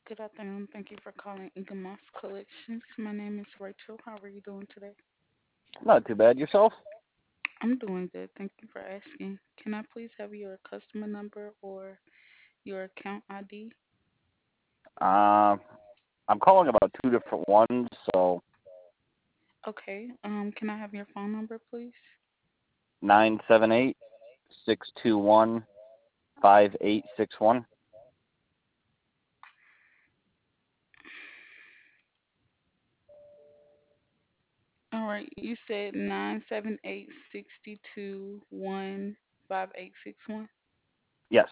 Good afternoon. Thank you for calling Ingamas Collections. My name is Rachel. How are you doing today? Not too bad. Yourself? I'm doing good. Thank you for asking. Can I please have your customer number or your account ID? Uh, I'm calling about two different ones. So Okay. Can I have your phone number, please? 978-621-5861. All right. You said 978-621-5861. Yes.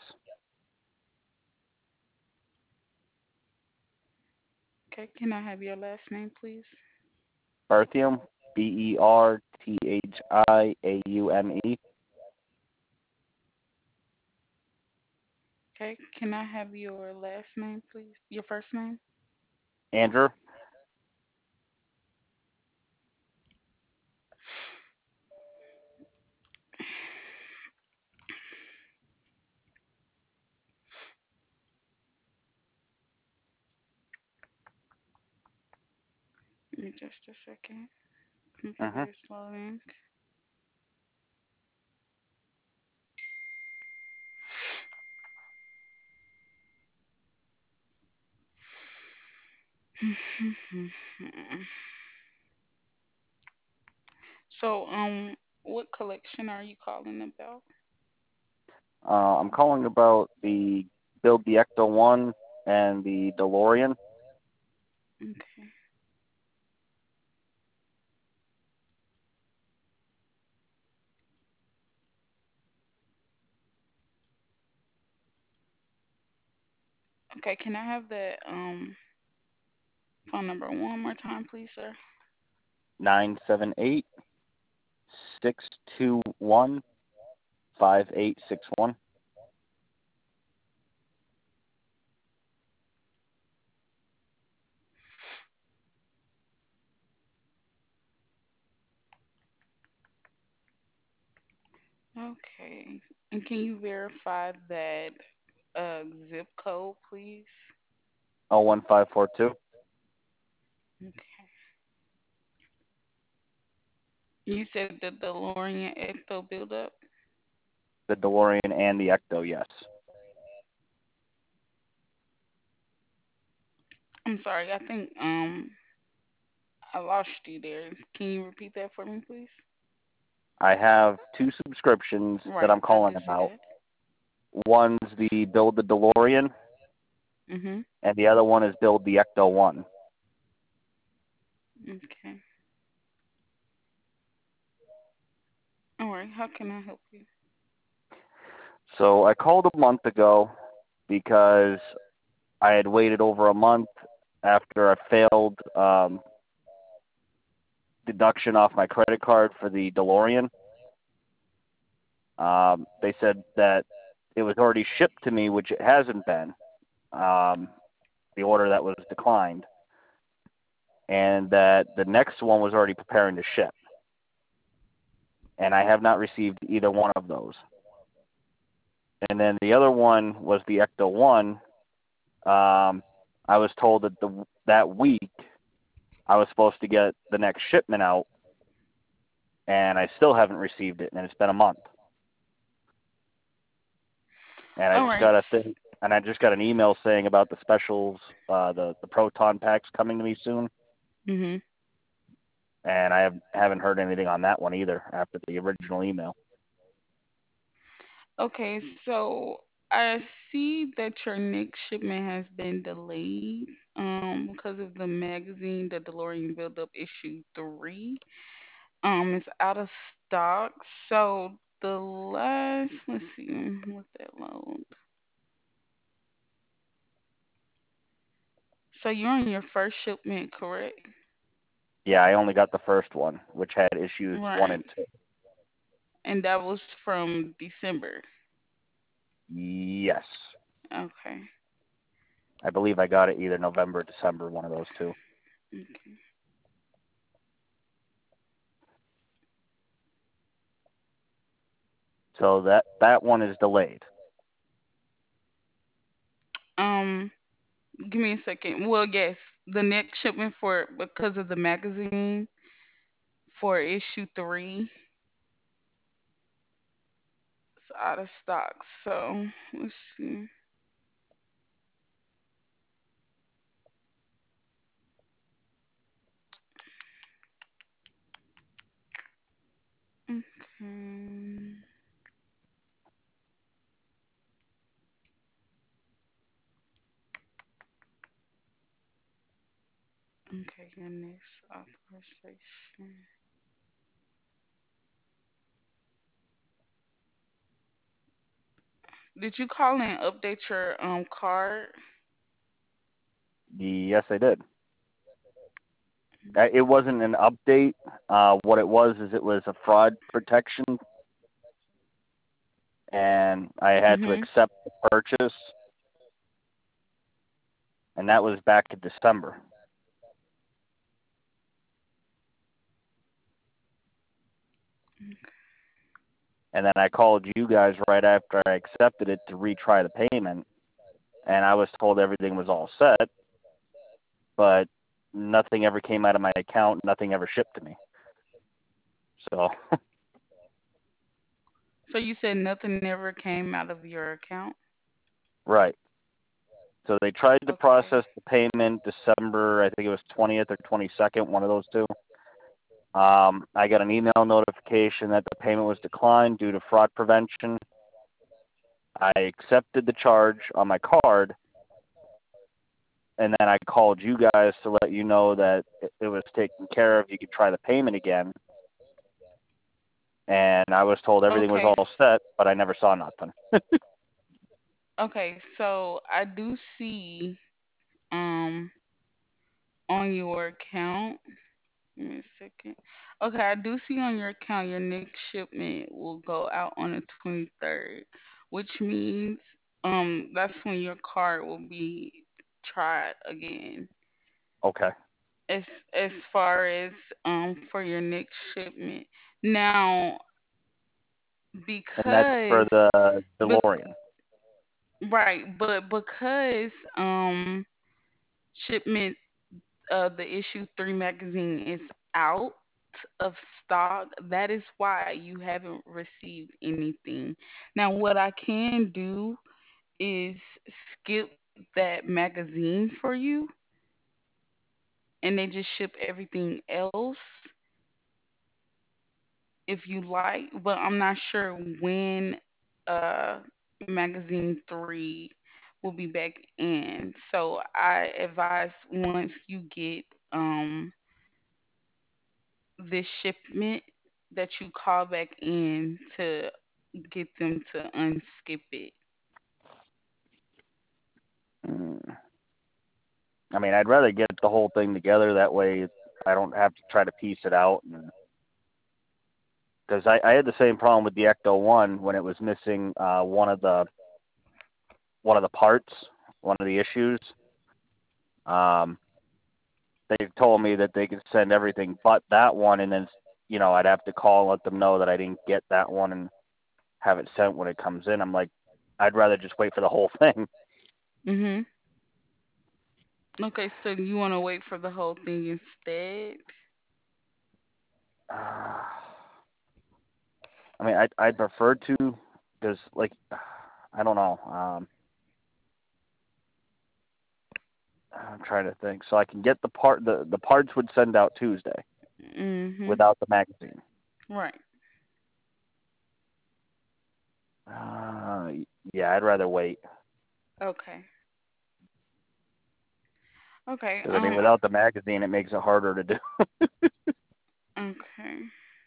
Okay. Can I have your last name, please? Berthium. Berthiaume. Okay. Can I have your last name, please? Your first name? Andrew. Give me just a second. Computer Mm-hmm. is loading. So, what collection are you calling about? I'm calling about the Build the Ecto One and the DeLorean. Okay. Okay, can I have that phone number one more time, please, sir? 978-621-5861. Okay. And can you verify that zip code, please? 01542. Okay. You said the DeLorean Ecto buildup? The DeLorean and the Ecto. Yes. I'm sorry, I think I lost you there. Can you repeat that for me, please? I have two subscriptions that Right, I'm I calling did see about. that. One's the Build the DeLorean, Mhm. and the other one is Build the Ecto One. Okay. All right. How can I help you? So I called a month ago because I had waited over a month after I failed deduction off my credit card for the DeLorean. They said that it was already shipped to me, which it hasn't been. Um, the order that was declined, and that the next one was already preparing to ship, and I have not received either one of those. And then the other one was the Ecto One. I was told that that week I was supposed to get the next shipment out, and I still haven't received it, and it's been a month. And I All just right. got a thing, and I just got an email saying about the specials, the proton packs coming to me soon, Mhm. and haven't heard anything on that one either after the original email. Okay, so I see that your next shipment has been delayed because of the magazine, the DeLorean Build-Up Issue 3. It's out of stock. So the last, let's see, let that load. So you're on your first shipment, correct? Yeah, I only got the first one, which had issues one Right. and two. And that was from December. Yes, Okay. I believe I got it either November or December, one of those two. Okay. So that one is delayed. Um, Give me a second. Well, yes, the next shipment for because of the magazine for issue 3 is out of stock. So let's see. Okay. Okay, your next authorization. Did you call and update your card? Yes, I did. It wasn't an update. What it was is it was a fraud protection, and I had to Mhm. accept the purchase, and that was back in December. And then I called you guys right after I accepted it to retry the payment, and I was told everything was all set, but nothing ever came out of my account. Nothing ever shipped to me. So, So you said nothing ever came out of your account? right. So they tried to Okay. process the payment December, I think it was 20th or 22nd, one of those two. I got an email notification that the payment was declined due to fraud prevention. I accepted the charge on my card, and then I called you guys to let you know that it was taken care of. You could try the payment again. And I was told everything was Okay. all set, but I never saw nothing. Okay, so I do see um on your account. Give me a second. Okay, I do see on your account your next shipment will go out on the 23rd, which means that's when your card will be tried again. Okay. As far as for your next shipment. Now, And that's for because the bec- DeLorean. right, but because shipment the issue 3 magazine is out of stock, that is why you haven't received anything. Now, what I can do is skip that magazine for you and they just ship everything else if you like, but I'm not sure when uh magazine 3 will be back in. So I advise once you get this shipment that you call back in to get them to unskip it. Mm. I mean, I'd rather get the whole thing together. That way I don't have to try to piece it out. Because I had the same problem with the Ecto One when it was missing one of the parts, one of the issues. Um, they told me that they could send everything but that one, and then I'd have to call and let them know that I didn't get that one and have it sent when it comes in. I'm like, I'd rather just wait for the whole thing. Mhm. Okay, so you want to wait for the whole thing instead? I mean, I'd prefer to, because like I don't know. I'm trying to think. So I can get the parts would send out Tuesday Mhm. without the magazine. Right. Uh, yeah, I'd rather wait. Okay. Okay. Because I mean, without the magazine, it makes it harder to do. Okay.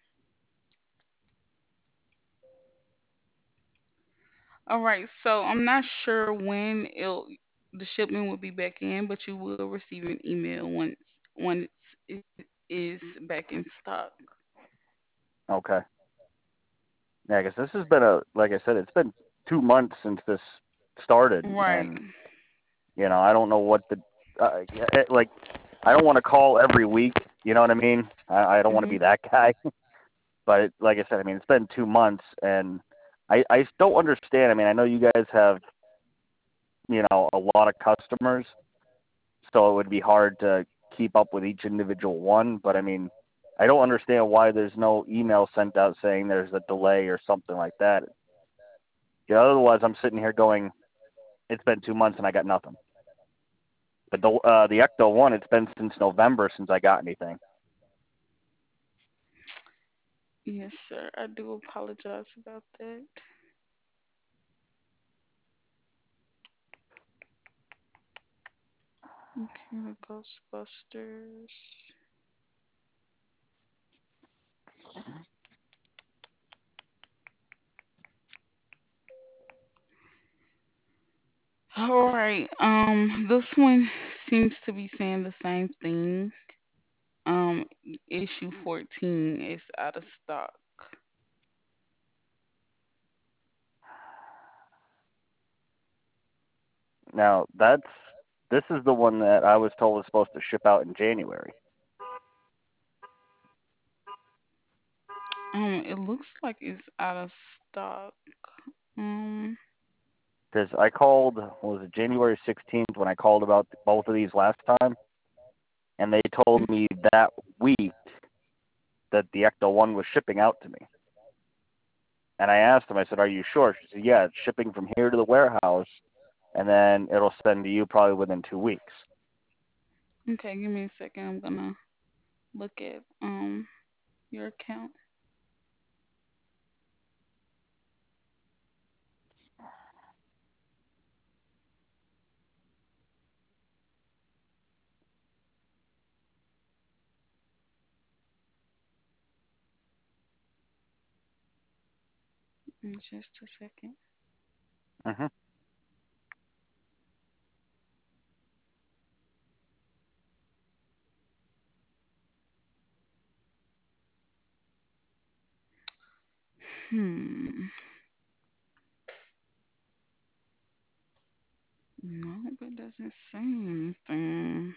All right. So I'm not sure when the shipment will be back in, but you will receive an email once it is back in stock. Okay. Yeah, because this has been like I said, it's been 2 months since this started, Right. and I don't know what like. I don't want to call every week. You know what I mean? I don't want to be Mhm. that guy. But like I said, I mean, it's been 2 months, and I don't understand. I mean, I know you guys have a lot of customers, so it would be hard to keep up with each individual one. But I mean, I don't understand why there's no email sent out saying there's a delay or something like that. Yeah, otherwise, I'm sitting here going, it's been 2 months and I got nothing. But the Ecto one, it's been since November since I got anything. Yes, sir. I do apologize about that. Okay, the Ghostbusters. All right. This one seems to be saying the same thing. Issue 14 is out of stock. Now this is the one that I was told was supposed to ship out in January. It looks like it's out of stock. Um, Because I called, what was it, January 16th when I called about both of these last time, and they told me that week that the Ecto one was shipping out to me. And I asked them, I said, "Are you sure?" She said, "Yeah, it's shipping from here to the warehouse, and then it'll send to you probably within 2 weeks." okay, give me a second. I'm gonna look at your account. In just a second. Hmm. Hmm. No, it doesn't say anything.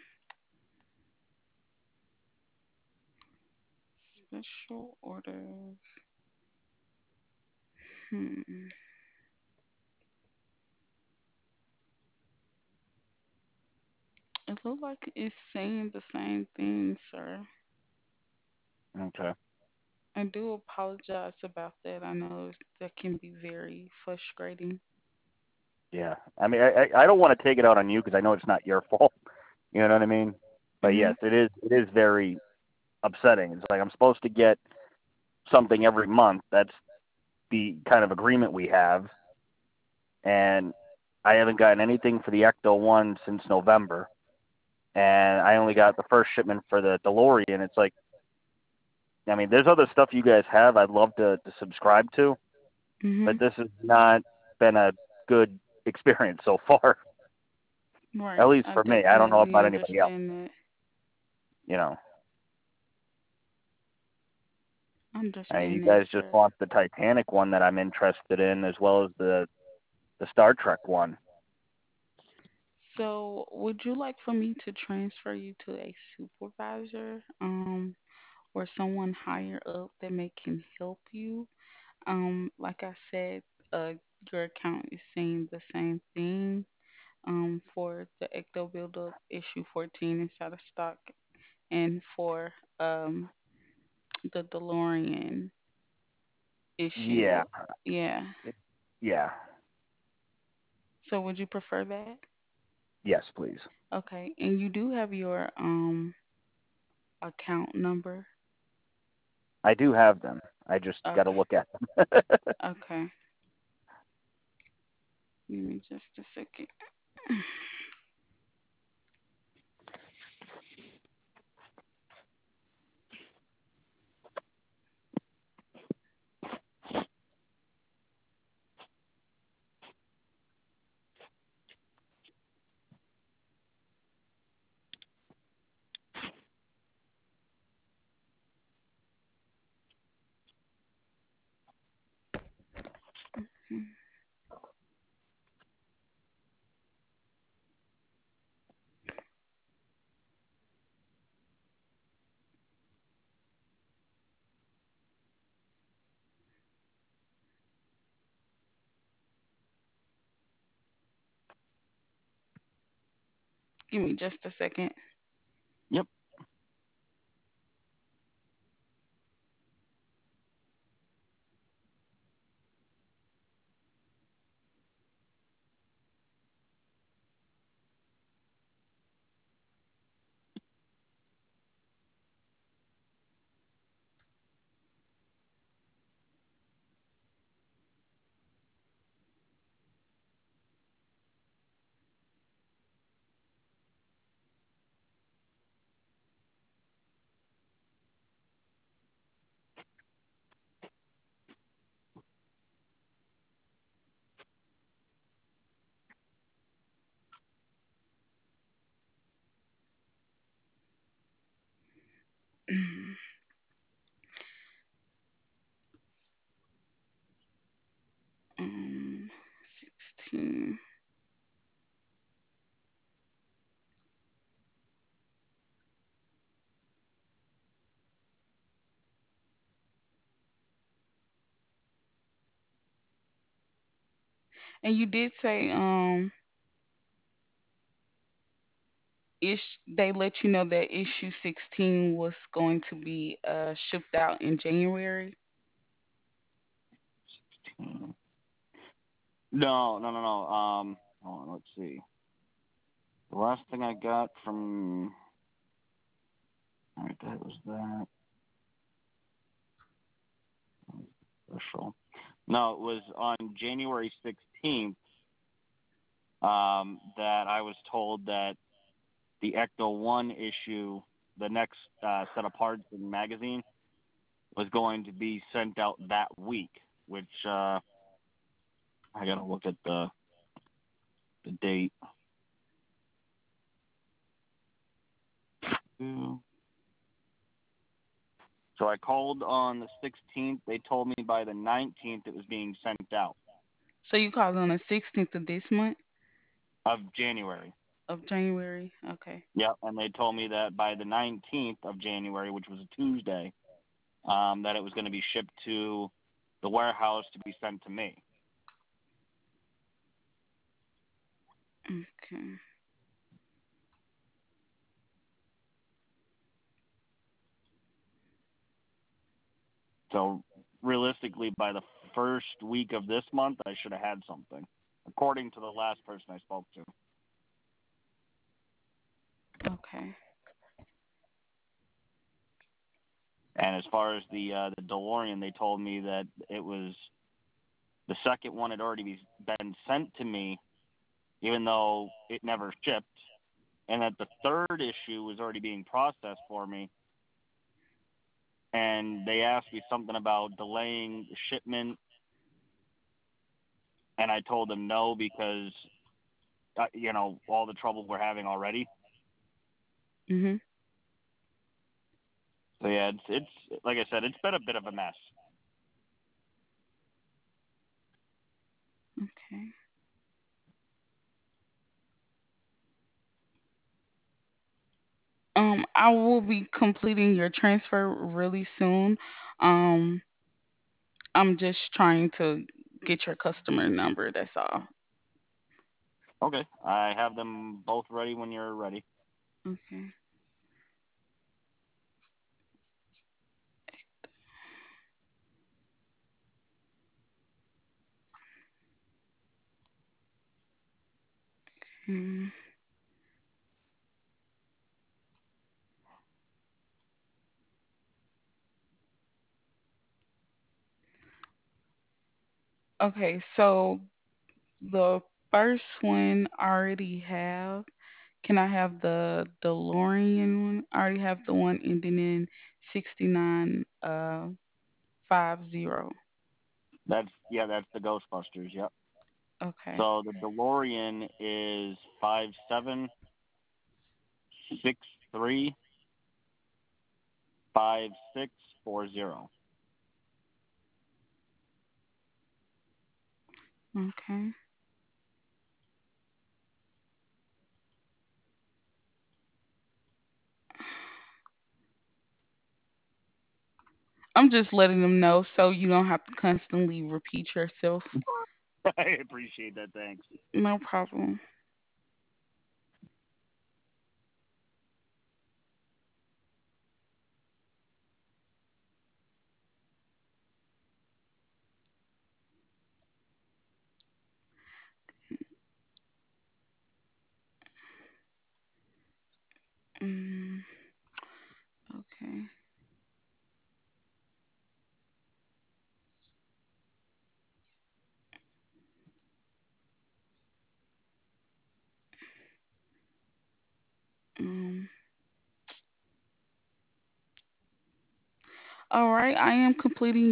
Special orders. Hmm. It looks like it's saying the same thing, sir. Okay. I do apologize about that. I know that can be very frustrating. Yeah. I mean, I don't want to take it out on you because I know it's not your fault. You know what I mean? But Hmm. yes, it is very upsetting. It's like I'm supposed to get something every month. That's the kind of agreement we have, and I haven't gotten anything for the Ecto one since November, and I only got the first shipment for the DeLorean. It's like, I mean, there's other stuff you guys have I'd love to subscribe to, Hmm. but this has not been a good experience so far. At Right. least I for me. I don't know definitely about anybody else. understand that. You know, I mean, you Understand that, guys just sir. want the Titanic one that I'm interested in, as well as the Star Trek one. So, would you like for me to transfer you to a supervisor, or someone higher up that may can help you? Like I said, your account is saying the same thing. For the Ecto Buildup issue 14 is out of stock, and for the DeLorean issue, Yeah, yeah. yeah, So, would you prefer that? yes, please. Okay, and you do have your account number. I do have them. I just got to Okay, look at them. okay. Give me just a second. Give me just a second. Yep. um, 16. And you did say they let you know that issue 16 was going to be shipped out in January. No, no, no, no. Hold on, let's see. The last thing I got from all right, that was that special. No, it was on January 16th that I was told that the Ecto One issue, the next set of parts in the magazine, was going to be sent out that week. Which I gotta look at the date. So I called on the 16th. They told me by the 19th it was being sent out So you called on the 16th of this month of January. of January. Okay. Yep, and they told me that by the 19th of January, which was a Tuesday, that it was going to be shipped to the warehouse to be sent to me. Okay. So realistically, by the first week of this month, I should have had something, according to the last person I spoke to. Okay. And as far as the DeLorean, they told me that it was the second one had already been sent to me, even though it never shipped, and that the third issue was already being processed for me. And they asked me something about delaying the shipment, and I told them no because all the trouble we're having already. Mhm. So yeah, it's like I said, it's been a bit of a mess. Okay. I will be completing your transfer really soon. Um, I'm just trying to get your customer number. That's all. Okay, I have them both ready when you're ready. Okay. Mm. Okay. So the first one I already have. Can I have the DeLorean one? I already have the one ending in 69 50. That's the Ghostbusters. Yep. Okay. So the DeLorean is 57635640. Okay. I'm just letting them know so you don't have to constantly repeat yourself. I appreciate that. Thanks. No problem. All right, I am completing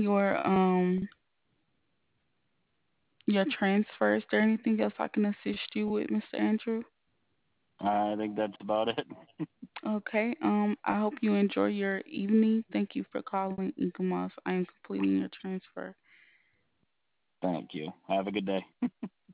your transfer. Is there anything else I can assist you with, Mr. Andrew? I think that's about it. Okay. I hope you enjoy your evening. Thank you for calling Incomas. I am completing your transfer. Thank you. Have a good day.